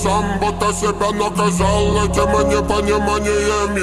сам, будто себя наказал этим непониманием.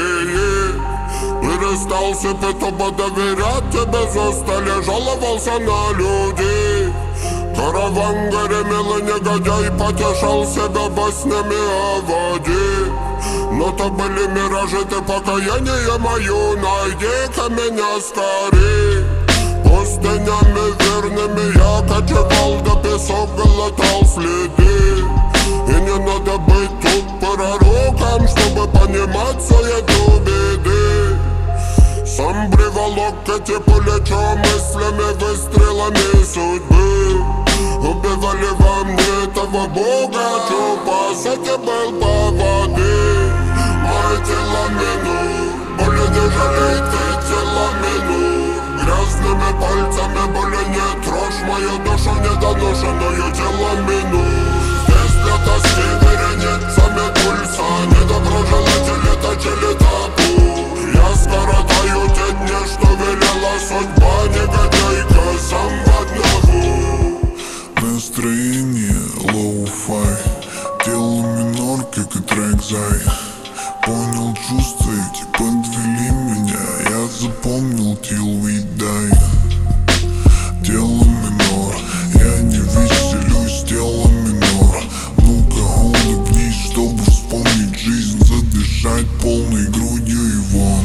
Перестал себе тупо доверять, тебе застали, жаловался на людей. Караван гремел и негодяй потешал себя баснями о воде. Но то были миражи, ты покаяние мое, найди-ка меня скорей. Пустынями верными я кочевал, да песок глотал следы. И не надо быть тут пророком, чтобы понимать суету беды. Сам приволок эти плечо мыслями, выстрелами судьбы. Убивали во мне того Бога, что по сути был по воде. Мое тело минут, боли не жалей ты тело минут. Грязными пальцами боли не трожь мою душу недоношенную тело минут. Здесь для тоски вереницами пульса, недоброжелатели точили табу. Я скоротаю те дни, что велела судьба, негодяйка сам в одного. Настроение лоу-фай, тело минор, как и трек Зай. Понял чувства эти, подвели меня, я запомнил till we die. Тело минор, я не веселюсь, тело минор. Ну-ка улыбнись, чтобы вспомнить жизнь, задышать полной грудью и вон.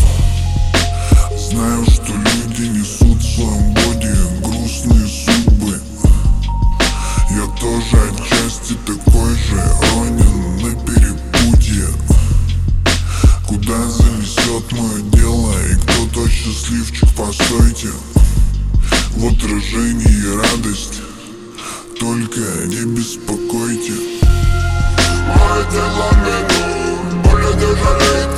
Знаю, что люди несут в своем боди грустные судьбы. Я тоже отчасти такой же, ронен на перепутье. Куда занесет мое дело и кто тот счастливчик, постойте. В отражении радость, только не беспокойте. Мое тело минут, боли не жалей